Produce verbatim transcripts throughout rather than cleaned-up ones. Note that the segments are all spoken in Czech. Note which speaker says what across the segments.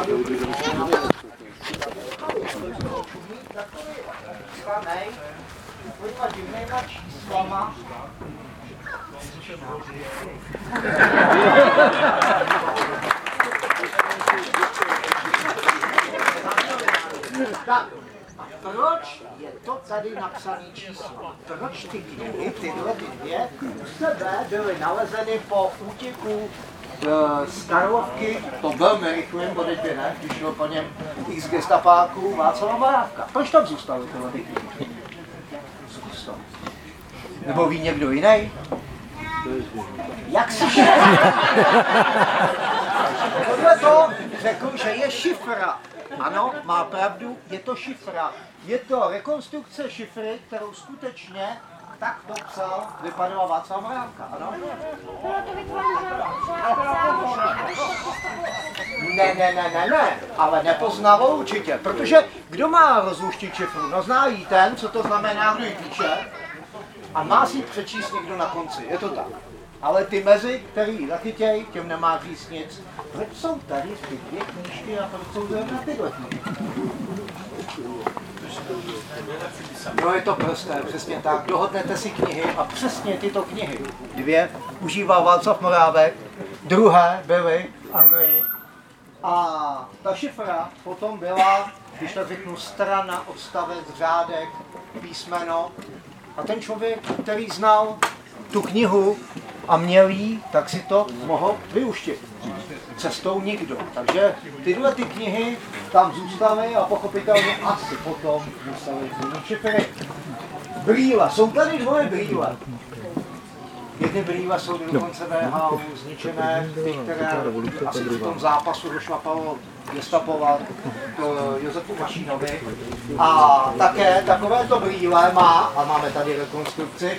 Speaker 1: divnýma číslama. Tak, proč je to tady napsané číslo? Proč ty knihy, tyhle ty dvě, u sebe byly nalezeny po útěku z Karlovky, to velmi rychlým bodečbě, ne? Když šlo po něm x gestapáků Václava Morávka. Proč tam zůstaly tyhle ty knihy? Zůstal. Nebo ví někdo jiný? Jak si Podle to řekl, že je šifra. Ano, má pravdu, je to šifra. Je to rekonstrukce šifry, kterou skutečně tak to psal, vypadala Václav Morávka, ano? Ne, ne, ne, ne, ne, ale nepoznalo určitě, protože kdo má rozluštit šifru? No zná jí ten, co to znamená, kdo ji píše, a má si ji přečíst někdo na konci, je to tak. Ale ty mezi, který ji zachytěj, těm nemá říct nic. Proč jsou tady ty dvě knížky a proč jsou zrovna tyhle knížky? No je to prosté, přesně tak. Dohodnete si knihy a přesně tyto knihy. Dvě užíval Václav Morávek, druhé byly v Anglii. A ta šifra potom byla, když tak řeknu, strana, odstavec, řádek, písmeno. A ten člověk, který znal tu knihu a měl jí, tak si to mohl vyuštit. Cestou nikdo. Takže tyhle ty knihy tam zůstaly a pochopitelně asi potom museli změnit šifry. Brýle, jsou tady dvoje brýle. Jedny brýle jsou dokonce V H U zničené, ty, které asi v tom zápasu došlapalo gestapovat Josefu Mašínovi. A také takovéto brýle má, a máme tady rekonstrukci,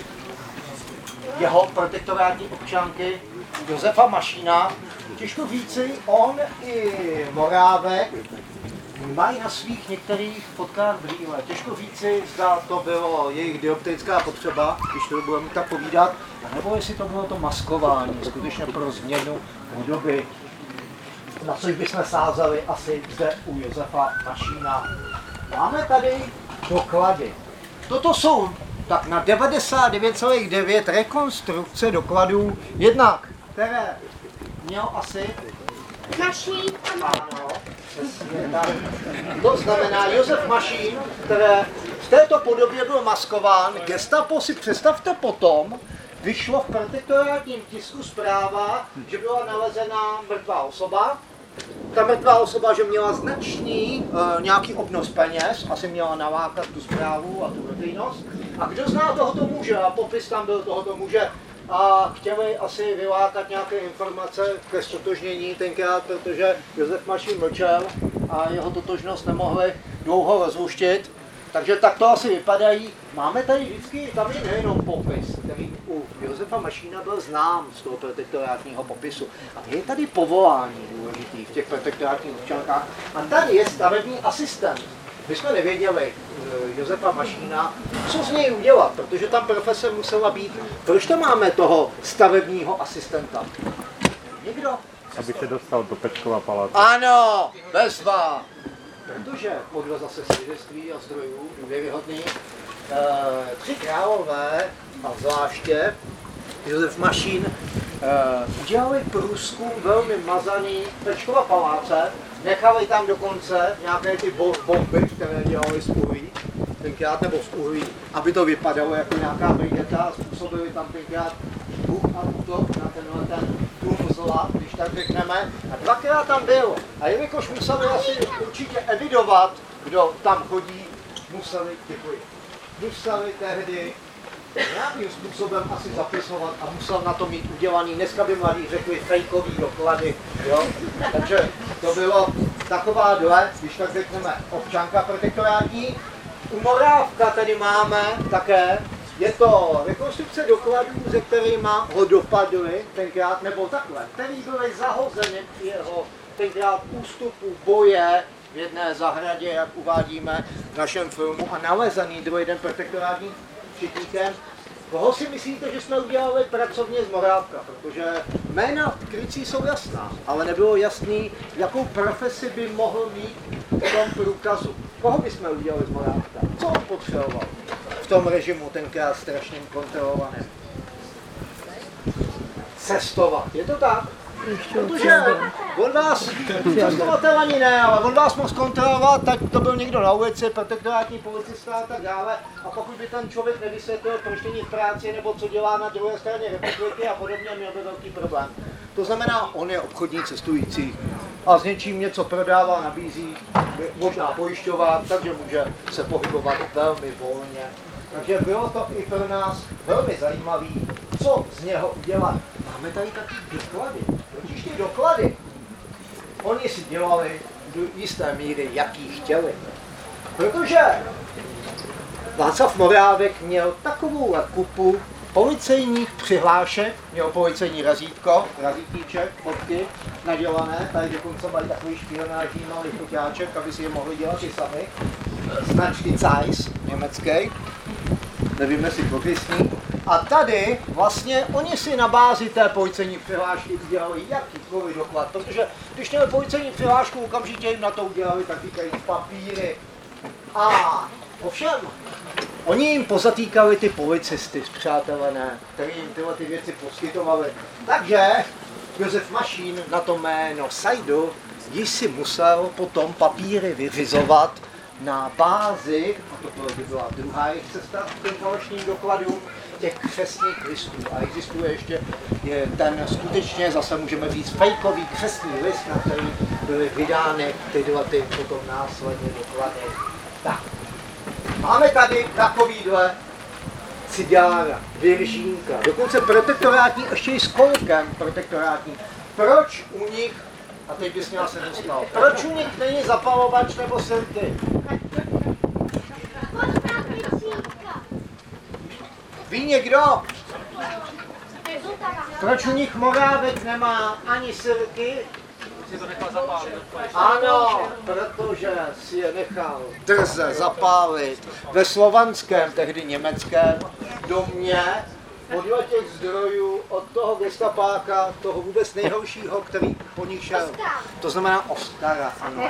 Speaker 1: jeho protektorátní občanky Josefa Mašína. Těžko říci, on i Morávek mají na svých některých fotkách brýle. Těžko říci, zda to bylo jejich dioptrická potřeba, když to budeme tak povídat, nebo jestli to bylo to maskování, skutečně pro změnu doby, na což bychom sázeli asi zde u Josefa Mašína. Máme tady doklady. Toto jsou tak na devadesát devět celá devět rekonstrukce dokladů, jednak, které měl asi
Speaker 2: Mašín.
Speaker 1: Ano, tak. To znamená Josef Mašín, které v této podobě byl maskován. Gestapo si představte potom, vyšlo v protektorátním tisku zpráva, že byla nalezena mrtvá osoba. Ta mrtvá osoba, že měla značný uh, nějaký obnos peněz, asi měla nalákat tu zprávu a tu veřejnost. A kdo zná tohoto muže, a popis tam byl tohoto muže, a chtěli asi vylákat nějaké informace ke stotožnění tenkrát, protože Josef Mašín mlčel a jeho totožnost nemohli dlouho rozluštit. Takže tak to asi vypadají. Máme tady vždycky, tam je nejenom popis, který u Josefa Mašína byl znám z toho protektorátního popisu. A je tady povolání důležitý v těch protektorátních občankách. A tady je stavební asistent. My jsme nevěděli Josefa Mašína, co z něj udělat, protože tam profese musela být. Proč tam máme toho stavebního asistenta? Někdo?
Speaker 3: Aby se dostal do Pečkova paláce.
Speaker 1: Ano, bezva. Protože podle zase svědectví a zdrojů důvěryhodných, e, tři králové a zvláště Josef Mašín e, udělali průzkum velmi mazaný Pečkova paláce, nechali tam dokonce nějaké ty bomby, které dělali z uhlí, tenkrát nebo z uhlí, aby to vypadalo jako nějaká brigeta a způsobili tam tenkrát bůh a útok na tenhle ten dům zla, když tak řekneme. A dvakrát tam byl. A jelikož museli asi určitě evidovat, kdo tam chodí, museli, děkuji, museli tehdy nějakým způsobem asi zapisovat a musel na to mít udělaný, dneska by mladí řekli fejkový doklady, jo? Takže to bylo taková dle, když tak řekneme, občanka protektorátní. U Morávka tady máme také, je to rekonstrukce dokladů, se kterými ho dopadly tenkrát, nebo takhle, který byly zahozeny při jeho tenkrát ústupu boje v jedné zahradě, jak uvádíme v našem filmu, a nalezený druhý den protektorátním četníkem. Koho si myslíte, že jsme udělali pracovně z Morávka? Protože jména krycí jsou jasná, ale nebylo jasný, jakou profesi by mohl mít v tom průkazu. Koho bychom udělali z Morávka? Co on potřeboval v tom režimu tenkrát strašně kontrolovaném? Cestovat. Je to tak? Protože on vás, cestovatel ani ne, ale on vás mohl zkontrolovat, tak to byl někdo na ulici, protektorátní policista a tak dále. A pokud by ten člověk nevysvětlil, proč není v práci, nebo co dělá na druhé straně republiky a podobně, měl by velký problém. To znamená, on je obchodní cestující a s něčím něco prodává, nabízí, možná pojišťovat, takže může se pohybovat velmi volně. Takže bylo to i pro nás velmi zajímavé, co z něho udělat. Máme tady taky doklady. Totiž ty doklady, oni si dělali do jisté míry, jaký chtěli. Protože Václav Morávek měl takovou kupu policejních přihlášek, měl policejní razítko, razítníček, fotky nadělané, tady dokonce mají takový špionážní malý foťáček, aby si je mohli dělat i sami, značky Zeiss, německý, nevím, jestli popisný. A tady vlastně oni si na bázi té policejní přihlášky udělali jakýkoliv doklad, protože když měli policejní přihlášku, okamžitě jim na to udělali tak říkají papíry. A ovšem, oni jim pozatýkali ty policisty zpřátelené, kteří jim tyhle ty věci poskytovali. Takže Josef Mašín na to jméno Sajdu již si musel potom papíry vyřizovat na bázi, a to by byla druhá jejich cesta k těm falešným dokladům, těch křestních listů. A existuje ještě je ten skutečně, zase můžeme říct, fejkový křestní list, na který byly vydány tyhle ty potom následně doklady. Tak. Máme tady takovýhle cigára, Viržínka, dokonce protektorátní, ještě i s kolkem protektorátní. Proč u nich, a teď bys měla se dostal, proč u nich není zapalovač nebo sirky? Ví někdo? Proč u nich Morávek nemá ani sirky?
Speaker 2: Si to nechal zapálit.
Speaker 1: Ano, protože si je nechal drze zapálit ve slovanském, tehdy německém domě, podle těch zdrojů od toho gestapáka, toho vůbec nejhoršího, který po nich šel. To znamená Oskara, ano.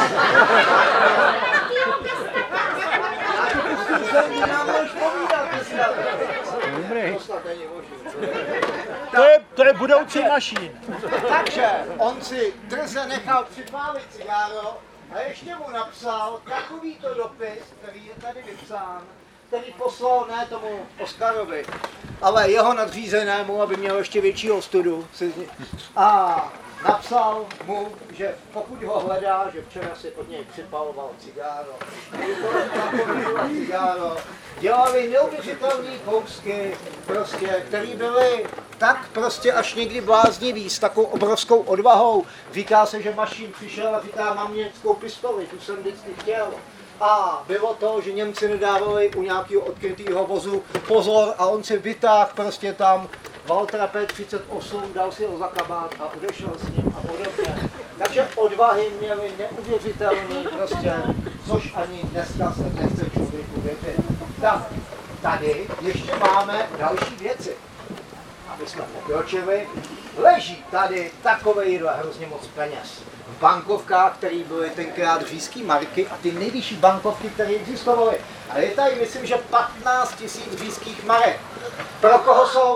Speaker 4: To je, to je budoucí Mašín.
Speaker 1: Takže on si drze nechal připálit cigáro a ještě mu napsal takovýto dopis, který je tady vypsán, který poslal ne tomu Oskarovi, ale jeho nadřízenému, aby měl ještě větší ostudu. A napsal mu, že pokud ho hledá, že včera si od něj připaloval cigáro, cigáro, dělali neuvěřitelné kousky, prostě, které byly tak prostě až někdy bláznivý, s takovou obrovskou odvahou. Říká se, že Mašín přišel a říká, mám německou pistoli, tu jsem vždycky chtěl. A bylo to, že Němci nedávali u nějakého odkrytého vozu pozor a on si vytáhl prostě tam Waltera P třicet osm, dal si ho za kabát a odešel s ním a podobně. Takže odvahy měly neuvěřitelný prostě, což ani dneska se nechce člověku věřit. Tak, tady ještě máme další věci. Aby jsme pokročili, leží tady takovejhle hrozně moc peněz. V bankovkách, které byly tenkrát říšské marky a ty nejvyšší bankovky, které existovaly. A je tady, myslím, že patnáct tisíc říšských marek. Pro koho jsou?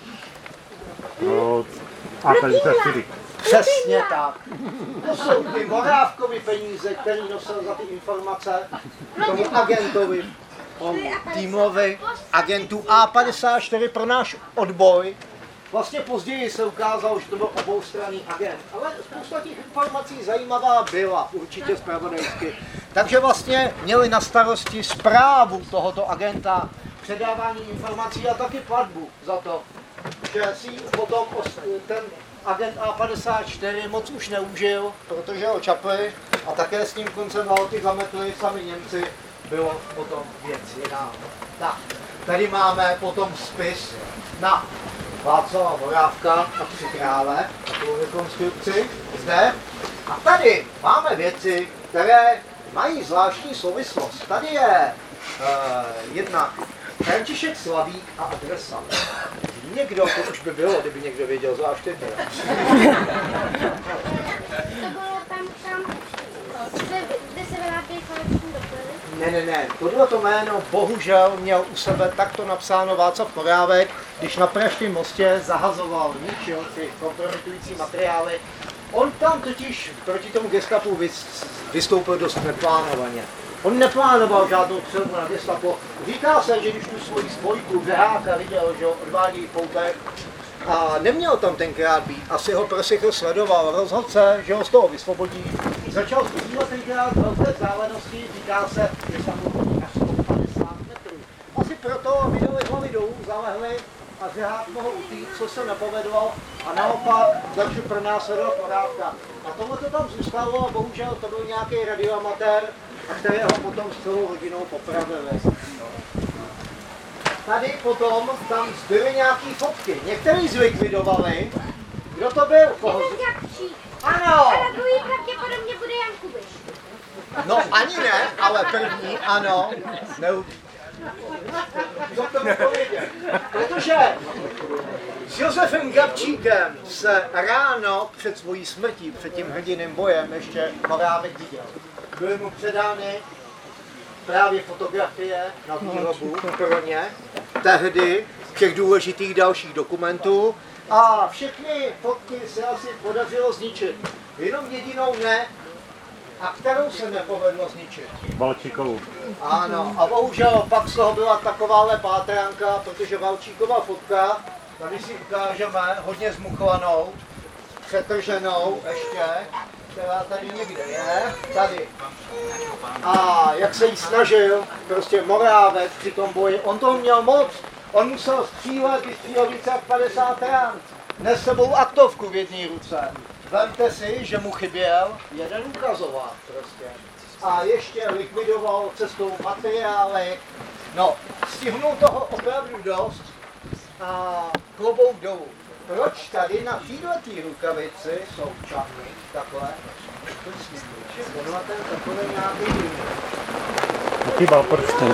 Speaker 3: No, A padesát čtyři.
Speaker 1: Přesně tak. To jsou ty Morávkovy peníze, které nosil za ty informace tomu agentovi, týmovi agentů A padesát čtyři pro náš odboj. Vlastně později se ukázalo, že to byl oboustranný agent, ale spousta těch informací zajímavá byla, určitě zpravodajsky. Takže vlastně měli na starosti správu tohoto agenta, předávání informací a taky platbu za to, že si potom ten agent A padesát čtyři moc už neužil, protože ho čapli a také s ním koncem války zametli sami Němci, bylo potom věc jiná. Tak, tady máme potom spis na Václava Morávka a tři krále, takovou rekonstrukci zde. A tady máme věci, které mají zvláštní souvislost. Tady je uh, jedna František Slavík a adresa. Někdo, to už by bylo, kdyby někdo věděl, zvlášť teď.
Speaker 5: To bylo tam, tam, kde se vyrábějí koleční doplny?
Speaker 1: Ne, ne, ne, tohleto jméno bohužel měl u sebe takto napsáno Václav Morávek, když na Pražském mostě zahazoval, ničil ty kompromitující materiály. On tam totiž proti tomu gestapu vystoupil dost neplánovaně. On neplánoval žádnou střelbu na gestapo. Říká se, že když tu svoji spojku Řeháka viděl, že ho odvádí poutek a neměl tam tenkrát být, asi ho prosichl sledoval, rozhodl se, že ho z toho vysvobodí. Začal zpívat tenkrát velké zálenosti, říká se, že se mu chodí až sto padesát metrů. Asi proto vydali hlavy dolů, zalehli a Řehák mohl utít, co se nepovedlo a naopak začal pronásledovat Morávka. A tohle to tam zůstalo a bohužel to byl nějaký radioamatér, a kterého potom s celou rodinou popravili. Tady potom tam zbyly nějaký fotky. Některý zlikvidovali. Kdo to byl? Koho? Ano!
Speaker 5: Ale druhý pravděpodobně bude Jan Kubiš.
Speaker 1: No ani ne, ale první ano. Neud... Co to povědět? Protože s Josefem Gabčíkem se ráno před svojí smrtí, před tím hrdinným bojem ještě Morávek viděl. Byly mu předány právě fotografie na výrobu pro ně, tehdy těch důležitých dalších dokumentů a všechny fotky se asi podařilo zničit. Jenom jedinou ne, a kterou se nepovedlo zničit.
Speaker 3: Valčíkovou.
Speaker 1: Ano, a bohužel pak z toho byla takováhle pátránka, protože Valčíkova fotka, tady si ukážeme hodně zmuchlanou, přetrženou ještě, která tady někde je, tady. A jak se jí snažil, prostě Morávek při tom boji, on toho měl moc, on musel střílet, vystřílel více jak padesát rán, nes sebou aktovku v jedné ruce. Vemte si, že mu chyběl jeden ukazovák prostě. A ještě likvidoval cestou materiály. No, stihnul toho opravdu dost a klobouk dolů. Proč tady na této rukavici jsou čapy, takhle? Tenhle ten takový nějaký jiný.
Speaker 3: Chybal prstem.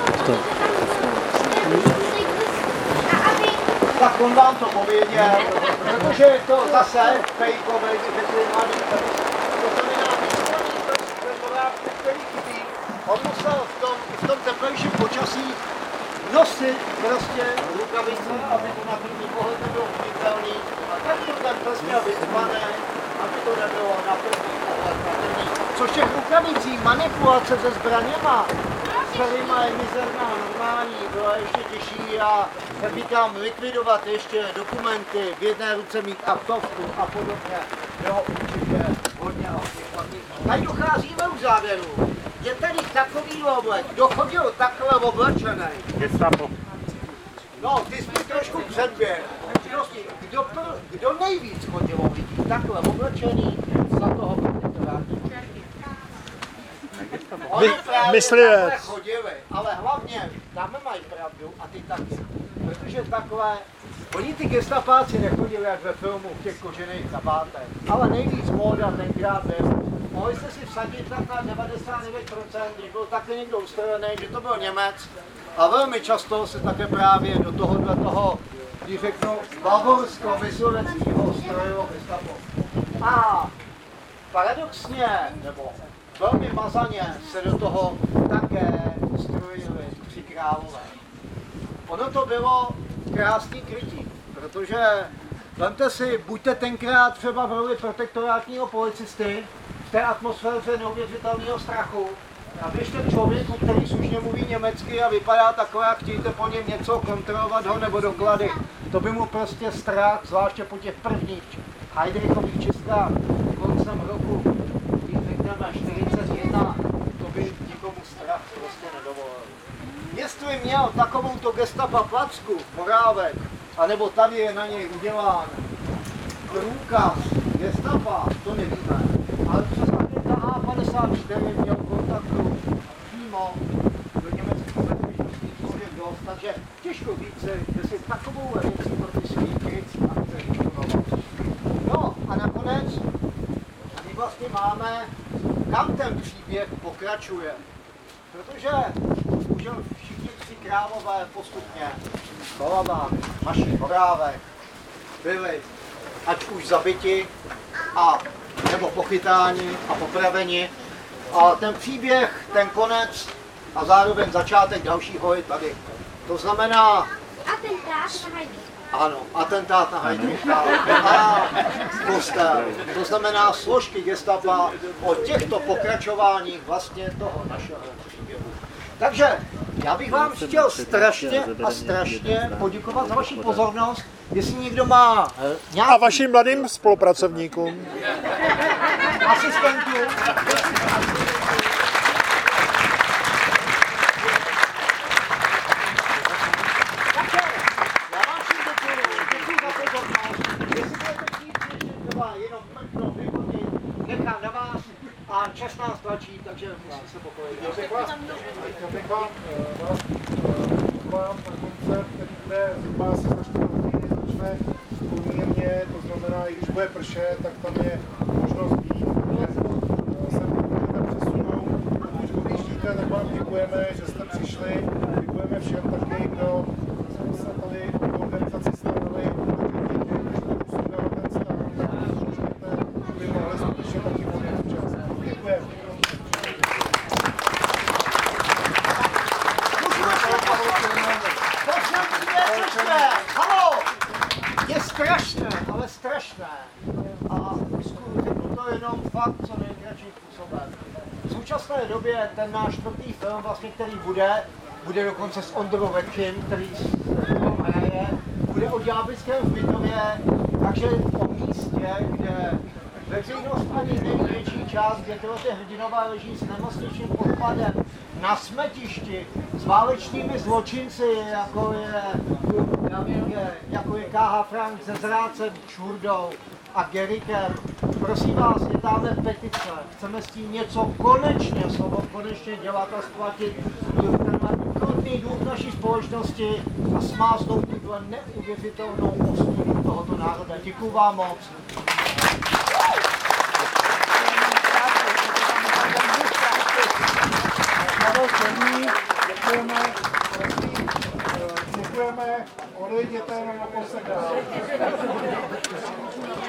Speaker 5: A
Speaker 1: Tak on vám to pověděl, protože je to zase fejkové, že to má být. To znamená, že ten Morávek, který chybí, on musel v tom, v tom teplejším počasí nosit prostě rukavice, aby to na první pohled nebylo viditelný. A tak to ten prst měl vyzvané, aby to nebylo na první pohled patrný. Což těch rukavicí manipulace se zbraněma, s kterýma je mizerná normální, byla ještě těžší a jak říkám, likvidovat ještě dokumenty, v jedné ruce mít aktovku a podobně. Jo, určitě hodně hodně. Tady docházíme už závěru. Je tady takový oblek, kdo chodil takhle oblečený.
Speaker 3: Gestapo.
Speaker 1: No, ty jsi mi trošku předběh. Kdo, kdo nejvíc chodil lidí takhle oblečený za toho protektorátu? Oni právě
Speaker 4: myslivec.
Speaker 1: takhle chodili, ale hlavně tam mají pravdu a ty taky. Protože takhle, oni ty gestapáci nechodili jak ve filmu v těch kožených kabátech, ale nejvíc móda tenkrát byl. Mohli jste si vsadit tak na devadesát devět procent, když byl také někdo ustrojený, že to byl Němec. A velmi často se také právě do tohohle toho, když řeknu, bavorsko-mysloveckého strojilo gestapo. A paradoxně, nebo velmi mazaně se do toho také strojili tři králové. Ono to bylo krásný krytí, protože vemte si, buďte tenkrát třeba v roli protektorátního policisty, v té atmosféře neuvěřitelného strachu, a běžte k člověku, který slušně mluví německy a vypadá takové, jak chtějte po něm něco kontrolovat ho nebo doklady. To by mu prostě strach, zvláště po těch prvních Heidrichových čistkách koncem roku, když řekneme čtyřicet jedna, to by nikomu strach prostě nedovolil. Jestli měl takovouto gestapa placku, Morávek, anebo tady je na něj udělán průkaz gestapa, to nevíme, ale přes agenta A padesát čtyři měl kontaktu přímo do německých bezpečnostních složek dost, takže těžko říct, že si takovou věcí pro ty svý krycí akce vykonovat. No a nakonec my vlastně máme, kam ten příběh pokračuje, protože už všichni tři králové postupně Kolaba, Maši, Horávek byli ať už zabiti, a, nebo pochytáni a popraveni. A ten příběh, ten konec a zároveň začátek dalšího je tady. To znamená...
Speaker 5: Atentát na Heidi.
Speaker 1: Ano, atentát na Heidricha a kostel. To znamená složky gestapa o těchto pokračováních vlastně toho našeho příběhu. Takže já bych vám chtěl strašně a strašně poděkovat za vaši pozornost. Jestli někdo má nějaký...
Speaker 4: A vašim mladým spolupracovníkům.
Speaker 1: asistentů. Takže já vám všem děkuji, děkuji za pozornost. Jestli budete chtít ještě třeba jenom mrknout, vyfotit, nechám na vás a čas nás tlačí, takže musím se pokojit.
Speaker 3: Já bych vás, já bych vám, vás vám na koncert, který bude zhruba asi za čtyři hodiny, začne poměrně, to znamená, i když bude pršet, tak tam je možnost být, že se můžete přesunout. Pokud odjíždíte, tak vám děkujeme, že jste přišli, děkujeme všem taky, kdo se tady v organizaci starali, když to usudal ten stán, tak můžete, aby mohli skutečně taky odjet včas. Děkujeme.
Speaker 1: Haló! Je strašné, ale strašné. A řeknu to jenom fakt co nejkratším způsobem. V současné době ten náš čtvrtý film, vlastně, který bude, bude dokonce s Ondrou Vetkin, který s hraje, bude o Ďáblickém hřbitově, takže o místě, kde veřejnost ani největší část, kde tyhle ty hrdinové leží s nemocničním odpadem na smetišti, s válečnými zločinci, jako je, je, jako je K H. Frank se Zrácem, Čurdou a Gerikem. Prosím vás, je tamhle petice, chceme s tím něco konečně, slovo konečně dělat a splatit krutný duch naší společnosti a smáznout tuto neuvěřitelnou ostudu tohoto národa. Děkuju vám moc.
Speaker 3: Děkujeme, děkujeme, odejděte jenom na posledná.